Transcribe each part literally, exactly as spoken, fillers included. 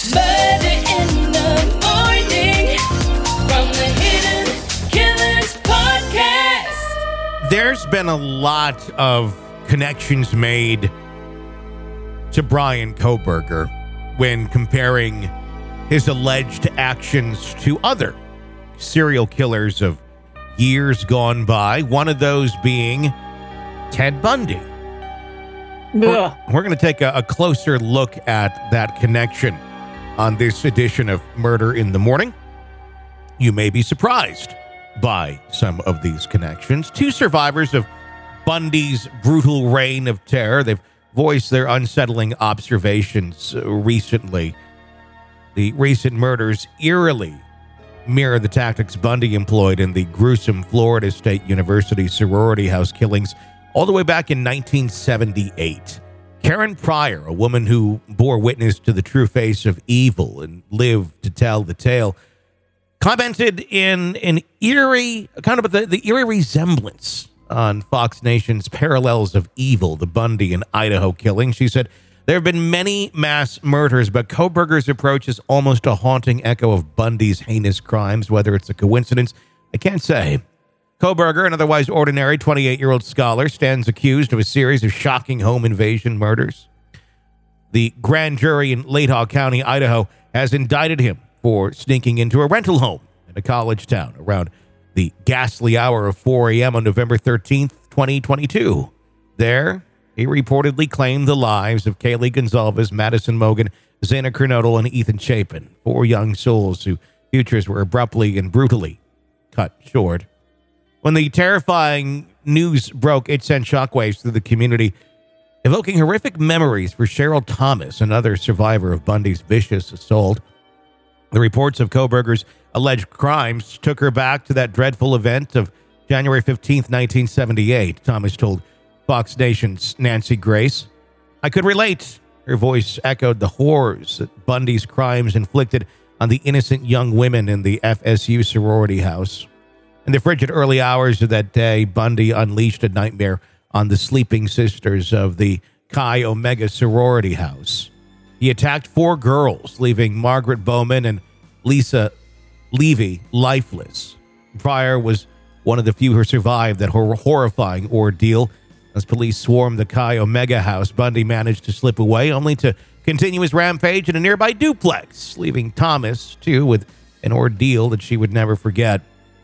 Murder in the morning from the Hidden Killers podcast. There's been a lot of connections made to Bryan Kohberger when comparing his alleged actions to other serial killers of years gone by, one of those being Ted Bundy. We're, we're going to take a, a closer look at that connection on this edition of Murder in the Morning. You may be surprised by some of these connections. Two survivors of Bundy's brutal reign of terror, they've voiced their unsettling observations recently. The recent murders eerily mirror the tactics Bundy employed in the gruesome Florida State University sorority house killings all the way back in nineteen seventy-eight. Karen Pryor, a woman who bore witness to the true face of evil and lived to tell the tale, commented in an eerie, kind of the, the eerie resemblance on Fox Nation's Parallels of Evil, the Bundy and Idaho killing. She said, "There have been many mass murders, but Kohberger's approach is almost a haunting echo of Bundy's heinous crimes. Whether it's a coincidence, I can't say." Kohberger, an otherwise ordinary twenty-eight-year-old scholar, stands accused of a series of shocking home invasion murders. The grand jury in Latah County, Idaho, has indicted him for sneaking into a rental home in a college town around the ghastly hour of four a.m. on November thirteenth, twenty twenty-two. There, he reportedly claimed the lives of Kaylee Gonzalez, Madison Mogen, Xana Kernodle, and Ethan Chapin, four young souls whose futures were abruptly and brutally cut short. When the terrifying news broke, it sent shockwaves through the community, evoking horrific memories for Cheryl Thomas, another survivor of Bundy's vicious assault. The reports of Kohberger's alleged crimes took her back to that dreadful event of January fifteenth, nineteen seventy-eight. Thomas told Fox Nation's Nancy Grace, "I could relate." Her voice echoed the horrors that Bundy's crimes inflicted on the innocent young women in the F S U sorority house. In the frigid early hours of that day, Bundy unleashed a nightmare on the sleeping sisters of the Chi Omega sorority house. He attacked four girls, leaving Margaret Bowman and Lisa Levy lifeless. Pryor was one of the few who survived that hor- horrifying ordeal. As police swarmed the Chi Omega house, Bundy managed to slip away, only to continue his rampage in a nearby duplex, leaving Thomas, too, with an ordeal that she would never forget.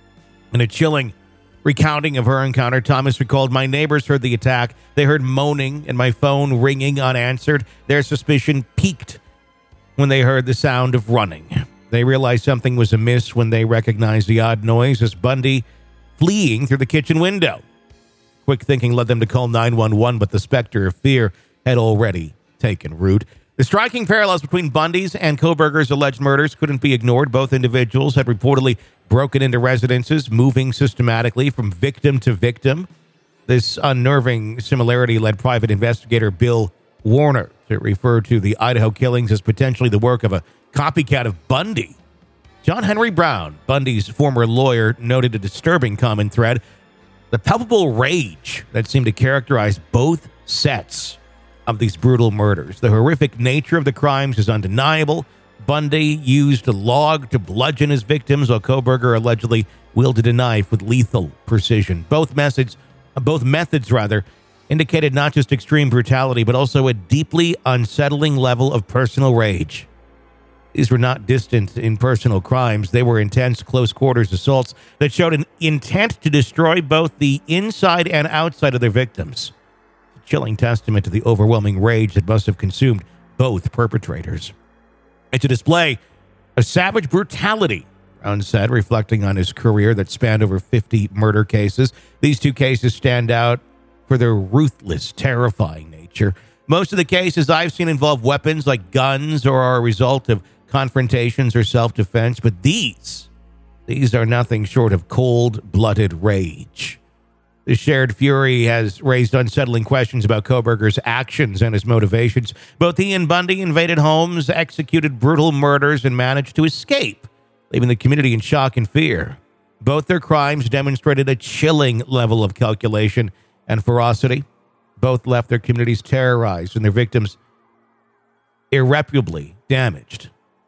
In a chilling recounting of her encounter, Thomas recalled, "My neighbors heard the attack. They heard moaning and my phone ringing unanswered. Their suspicion peaked when they heard the sound of running. They realized something was amiss when they recognized the odd noise as Bundy fleeing through the kitchen window. Quick thinking led them to call nine one one, but the specter of fear had already taken root." The striking parallels between Bundy's and Kohberger's alleged murders couldn't be ignored. Both individuals had reportedly broken into residences, moving systematically from victim to victim. This unnerving similarity led private investigator Bill Warner to refer to the Idaho killings as potentially the work of a copycat of Bundy. John Henry Brown, Bundy's former lawyer, noted a disturbing common thread: the palpable rage that seemed to characterize both sets of these brutal murders. The horrific nature of the crimes is undeniable. Bundy used a log to bludgeon his victims, while Kohberger allegedly wielded a knife with lethal precision. Both methods, both methods rather, indicated not just extreme brutality, but also a deeply unsettling level of personal rage. These were not distant impersonal crimes. They were intense, close-quarters assaults that showed an intent to destroy both the inside and outside of their victims. It's a chilling testament to the overwhelming rage that must have consumed both perpetrators. It's a display of savage brutality, Brown said, reflecting on his career that spanned over fifty murder cases. These two cases stand out for their ruthless, terrifying nature. Most of the cases I've seen involve weapons like guns or are a result of confrontations or self-defense, but these, these are nothing short of cold-blooded rage. The shared fury has raised unsettling questions about Kohberger's actions and his motivations. Both he and Bundy invaded homes, executed brutal murders, and managed to escape, leaving the community in shock and fear. Both their crimes demonstrated a chilling level of calculation and ferocity. Both left their communities terrorized and their victims irreparably damaged.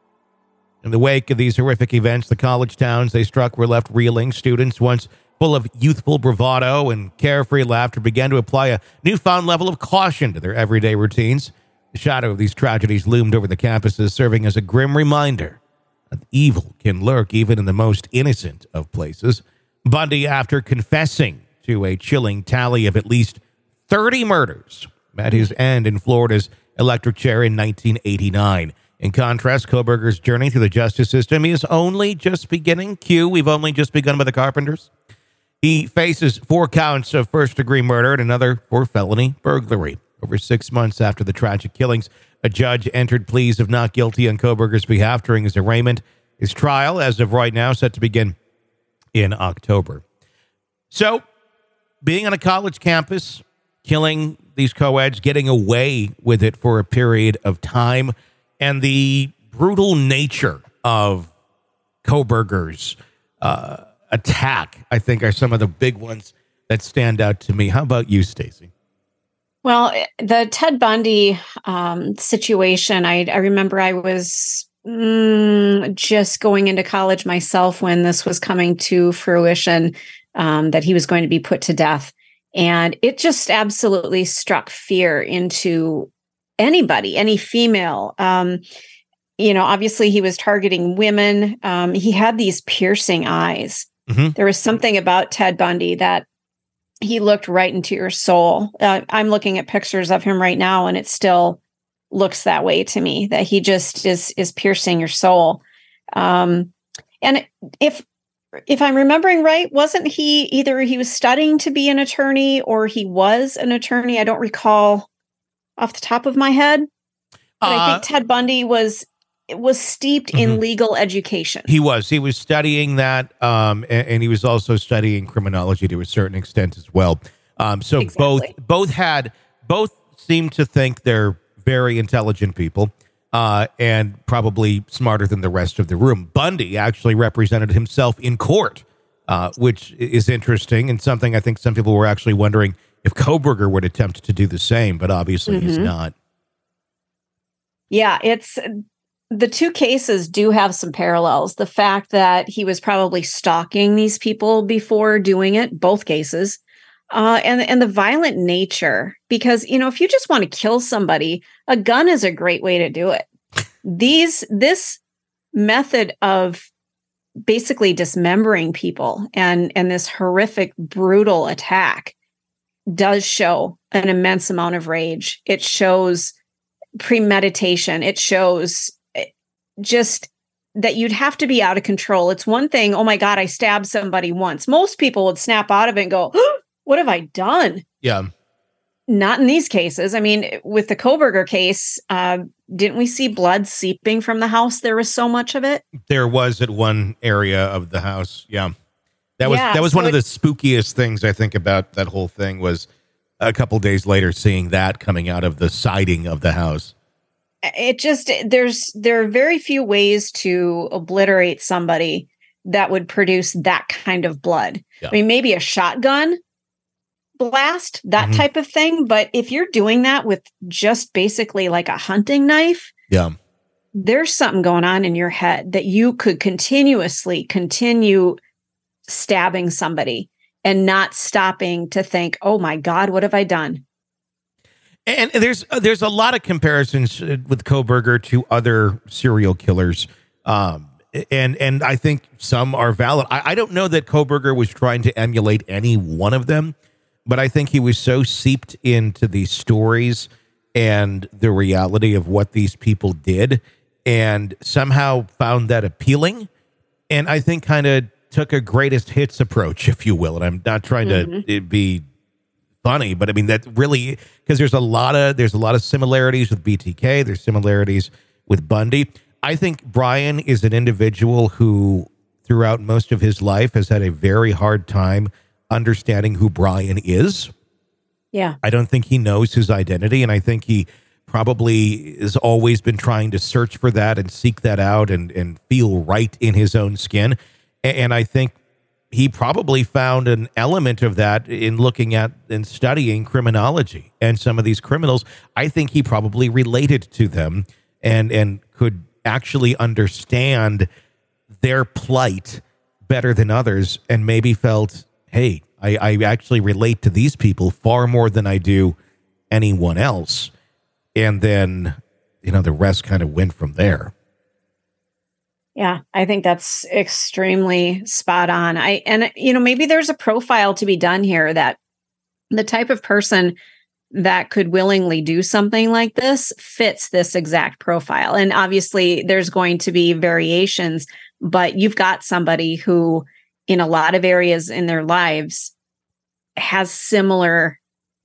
In the wake of these horrific events, the college towns they struck were left reeling. Students, once full of youthful bravado and carefree laughter, began to apply a newfound level of caution to their everyday routines. The shadow of these tragedies loomed over the campuses, serving as a grim reminder that evil can lurk even in the most innocent of places. Bundy, after confessing to a chilling tally of at least thirty murders, met his end in Florida's electric chair in nineteen eighty-nine. In contrast, Kohberger's journey through the justice system is only just beginning. Q, we've only just begun with the Carpenters. He faces four counts of first-degree murder and another for felony burglary. Over six months after the tragic killings, a judge entered pleas of not guilty on Kohberger's behalf during his arraignment. His trial, as of right now, set to begin in October. So, being on a college campus, killing these co-eds, getting away with it for a period of time, and the brutal nature of Kohberger's uh, attack, I think, are some of the big ones that stand out to me. How about you, Stacey? Well, the Ted Bundy um, situation, I, I remember I was mm, just going into college myself when this was coming to fruition, um, that he was going to be put to death. And it just absolutely struck fear into anybody, any female. Um, you know, obviously he was targeting women. Um, he had these piercing eyes. Mm-hmm. There was something about Ted Bundy that he looked right into your soul. Uh, I'm looking at pictures of him right now, and it still looks that way to me, that he just is, is piercing your soul. Um, and if, if I'm remembering right, wasn't he either he was studying to be an attorney or he was an attorney? I don't recall off the top of my head, but uh, I think Ted Bundy was was steeped mm-hmm. in legal education. He was. He was studying that, um, and, and he was also studying criminology to a certain extent as well. Um, so exactly. both both had both seem to think they're very intelligent people, uh, and probably smarter than the rest of the room. Bundy actually represented himself in court, uh, which is interesting and something I think some people were actually wondering if Kohberger would attempt to do the same, but obviously mm-hmm. he's not. Yeah, it's the two cases do have some parallels. The fact that he was probably stalking these people before doing it, both cases, uh, and, and the violent nature. Because, you know, if you just want to kill somebody, a gun is a great way to do it. These, this method of basically dismembering people and, and this horrific, brutal attack does show an immense amount of rage. It shows premeditation. It shows just that you'd have to be out of control. It's one thing, oh my God, I stabbed somebody once. Most people would snap out of it and go, oh, what have I done? Yeah. Not in these cases. I mean, with the Kohberger case, uh, didn't we see blood seeping from the house? There was so much of it. There was at one area of the house. Yeah. That was yeah, that was so one it, of the spookiest things I think about that whole thing was a couple days later seeing that coming out of the siding of the house. It just there's there are very few ways to obliterate somebody that would produce that kind of blood. Yeah. I mean, maybe a shotgun blast, that mm-hmm. type of thing. But if you're doing that with just basically like a hunting knife, yeah, there's something going on in your head that you could continuously continue stabbing somebody and not stopping to think, oh my God, what have I done? And there's there's a lot of comparisons with Kohberger to other serial killers. Um, and and I think some are valid. I, I don't know that Kohberger was trying to emulate any one of them, but I think he was so seeped into these stories and the reality of what these people did and somehow found that appealing. And I think kind of took a greatest hits approach, if you will. And I'm not trying mm-hmm. to be funny, but I mean, that really, because there's a lot of, there's a lot of similarities with B T K. There's similarities with Bundy. I think Brian is an individual who throughout most of his life has had a very hard time understanding who Brian is. Yeah. I don't think he knows his identity. And I think he probably has always been trying to search for that and seek that out and, and feel right in his own skin. And I think he probably found an element of that in looking at and studying criminology and some of these criminals. I think he probably related to them and, and could actually understand their plight better than others, and maybe felt, hey, I, I actually relate to these people far more than I do anyone else. And then, you know, the rest kind of went from there. Yeah, I think that's extremely spot on. I and you know, maybe there's a profile to be done here, that the type of person that could willingly do something like this fits this exact profile. And obviously there's going to be variations, but you've got somebody who in a lot of areas in their lives has similar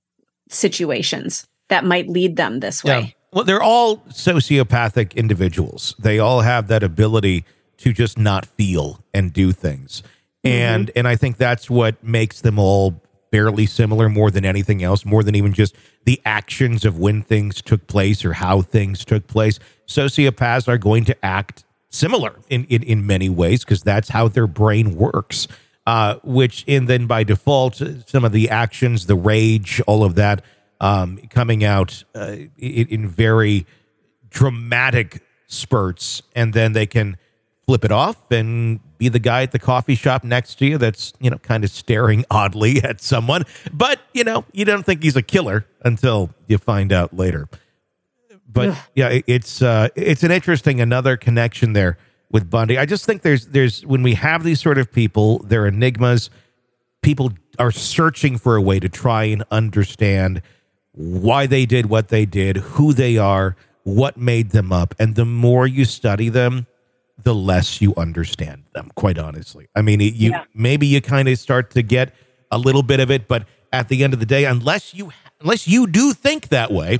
situations that might lead them this way. Yeah. Well, they're all sociopathic individuals. They all have that ability to just not feel and do things. And mm-hmm. and I think that's what makes them all fairly similar more than anything else, more than even just the actions of when things took place or how things took place. Sociopaths are going to act similar in, in, in many ways because that's how their brain works, uh, which and then by default, some of the actions, the rage, all of that, Um, coming out uh, in, in very dramatic spurts, and then they can flip it off and be the guy at the coffee shop next to you that's, you know, kind of staring oddly at someone. But, you know, you don't think he's a killer until you find out later. But Ugh. yeah, it, it's uh, it's an interesting another connection there with Bundy. I just think there's there's when we have these sort of people, they're enigmas. People are searching for a way to try and understand why they did what they did, who they are, what made them up. And the more you study them, the less you understand them, quite honestly. I mean, it, you yeah. maybe you kind of start to get a little bit of it, but at the end of the day, unless you unless you do think that way,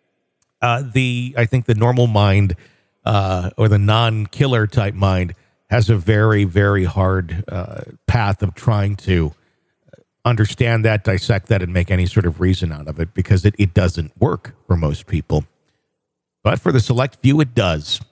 uh, the I think the normal mind uh, or the non-killer type mind has a very, very hard uh, path of trying to understand that, dissect that, and make any sort of reason out of it, because it, it doesn't work for most people. But for the select few, it does.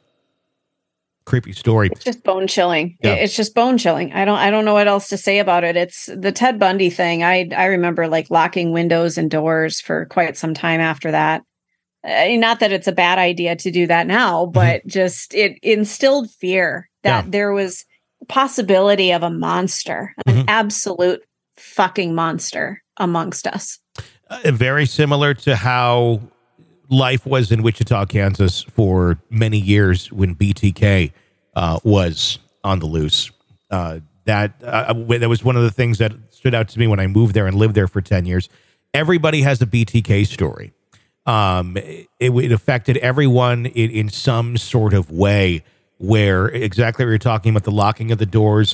Creepy story. It's just bone chilling. Yeah. It's just bone chilling. I don't I don't know what else to say about it. It's the Ted Bundy thing. I I remember like locking windows and doors for quite some time after that. Uh, not that it's a bad idea to do that now, but mm-hmm. just it instilled fear that yeah. there was a possibility of a monster, an mm-hmm. absolute fucking monster amongst us. Uh, very similar to how life was in Wichita, Kansas for many years when B T K uh, was on the loose. Uh, that uh, that was one of the things that stood out to me when I moved there and lived there for ten years. Everybody has a B T K story. Um, it, it affected everyone in, in some sort of way, where exactly what you're talking about, the locking of the doors.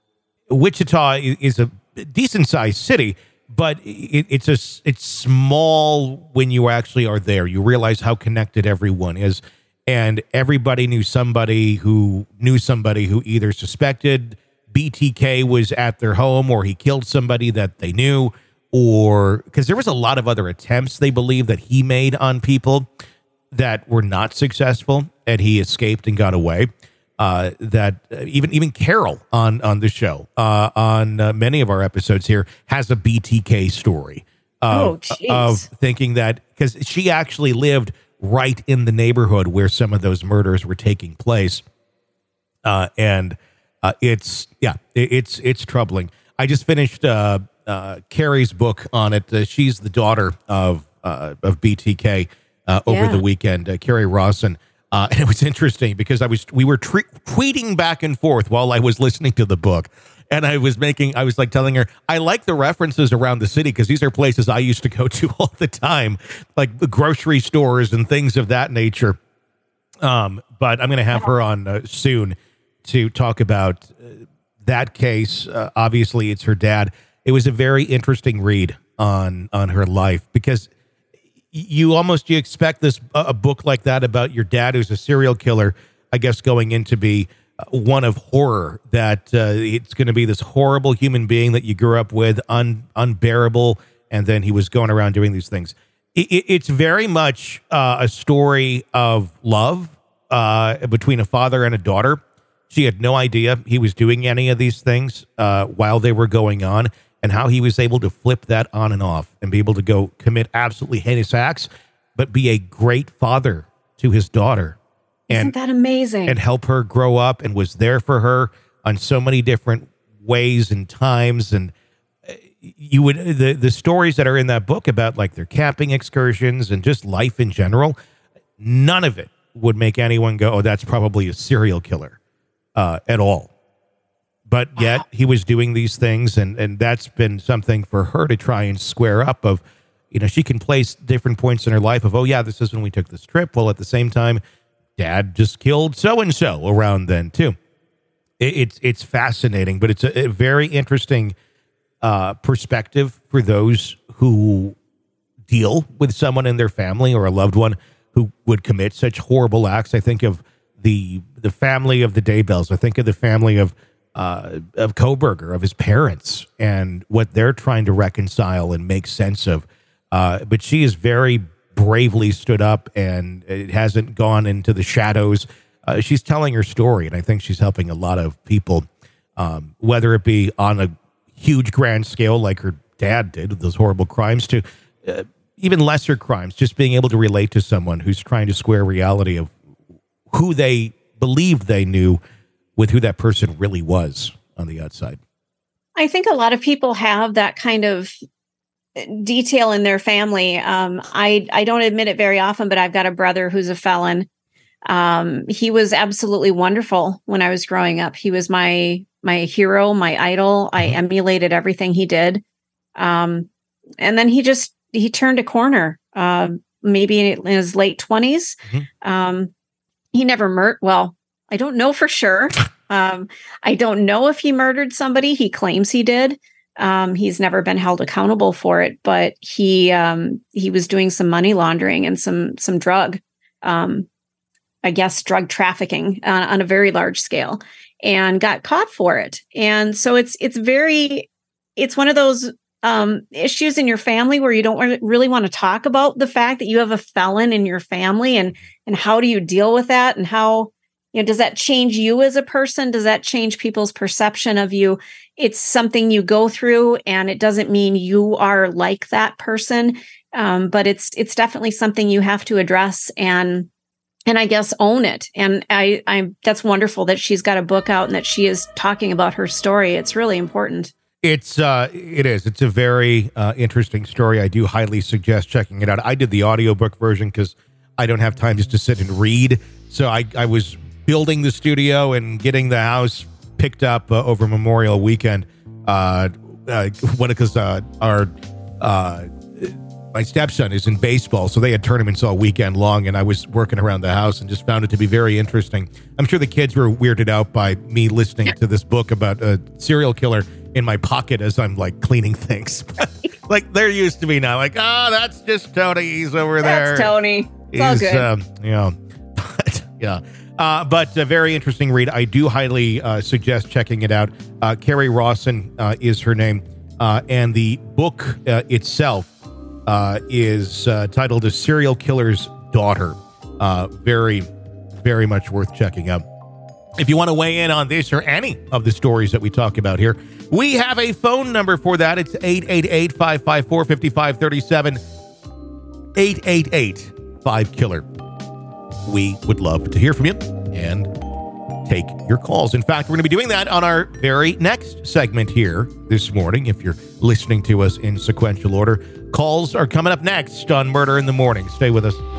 Wichita is a decent sized city, but it, it's a it's small when you actually are there. You realize how connected everyone is, and everybody knew somebody who knew somebody who either suspected B T K was at their home, or he killed somebody that they knew, or because there was a lot of other attempts they believe that he made on people that were not successful, and he escaped and got away. Uh, that uh, even even Carol on on the show uh, on uh, many of our episodes here has a B T K story of, oh, of thinking that, because she actually lived right in the neighborhood where some of those murders were taking place, uh, and uh, it's yeah it, it's it's troubling. I just finished uh, uh, Carrie's book on it. Uh, she's the daughter of uh, of B T K uh, over yeah. the weekend. Uh, Carrie Rawson. Uh, and it was interesting because I was we were tre- tweeting back and forth while I was listening to the book, and I was making I was like telling her I like the references around the city because these are places I used to go to all the time, like the grocery stores and things of that nature. Um, but I'm going to have her on uh, soon to talk about uh, that case. Uh, obviously, it's her dad. It was a very interesting read on on her life because. You almost you expect this a book like that about your dad who's a serial killer, I guess, going in to be one of horror, that uh, it's going to be this horrible human being that you grew up with, un, unbearable, and then he was going around doing these things. It, it, it's very much uh, a story of love uh, between a father and a daughter. She had no idea he was doing any of these things uh, while they were going on, and how he was able to flip that on and off and be able to go commit absolutely heinous acts, but be a great father to his daughter and Isn't that amazing? and help her grow up, and was there for her on so many different ways and times. And you would the the stories that are in that book about like their camping excursions and just life in general, none of it would make anyone go, oh, that's probably a serial killer uh, at all. But yet he was doing these things, and, and that's been something for her to try and square up of, you know, she can place different points in her life of, oh, yeah, this is when we took this trip. Well, at the same time, Dad just killed so-and-so around then, too. It, it's it's fascinating, but it's a, a very interesting uh, perspective for those who deal with someone in their family or a loved one who would commit such horrible acts. I think of the the family of the Daybells. I think of the family of Uh, of Kohberger, of his parents, and what they're trying to reconcile and make sense of. Uh, but she has very bravely stood up, and it hasn't gone into the shadows. Uh, she's telling her story, and I think she's helping a lot of people, um, whether it be on a huge grand scale like her dad did with those horrible crimes, to uh, even lesser crimes, just being able to relate to someone who's trying to square reality of who they believed they knew with who that person really was on the outside. I think a lot of people have that kind of detail in their family. Um, I, I don't admit it very often, but I've got a brother who's a felon. Um, he was absolutely wonderful when I was growing up. He was my, my hero, my idol. I emulated everything he did. Um, and then he just, he turned a corner, uh, maybe in his late twenties. Mm-hmm. Um, he never murdered. Well, I don't know for sure. Um, I don't know if he murdered somebody. He claims he did. Um, he's never been held accountable for it, but he um, he was doing some money laundering and some some drug, um, I guess, drug trafficking on, on a very large scale, and got caught for it. And so it's it's very it's one of those um, issues in your family where you don't really want to talk about the fact that you have a felon in your family, and and how do you deal with that, and how. You know, does that change you as a person? Does that change people's perception of you? It's something you go through, and it doesn't mean you are like that person. Um, but it's it's definitely something you have to address and and I guess own it. And I I that's wonderful that she's got a book out and that she is talking about her story. It's really important. It's uh, it is. It's a very uh, interesting story. I do highly suggest checking it out. I did the audiobook version because I don't have time just to sit and read. So I I was building the studio and getting the house picked up uh, over Memorial Weekend. Uh, uh, what because uh, our uh, my stepson is in baseball, so they had tournaments all weekend long, and I was working around the house and just found it to be very interesting. I'm sure the kids were weirded out by me listening to this book about a serial killer in my pocket as I'm like cleaning things. Like they're used to me now. Like, oh, that's just Tony. He's over there. That's Tony. It's all good. Um, you know, but, yeah. Uh, but a very interesting read. I do highly uh, suggest checking it out. Uh, Carrie Rawson uh, is her name. Uh, and the book uh, itself uh, is uh, titled A Serial Killer's Daughter. Uh, very, very much worth checking out. If you want to weigh in on this or any of the stories that we talk about here, we have a phone number for that. It's eight eight eight, five five four, five five three seven. eight eight eight, five killer. We would love to hear from you and take your calls. In fact, we're going to be doing that on our very next segment here this morning. If you're listening to us in sequential order, calls are coming up next on Murder in the Morning. Stay with us.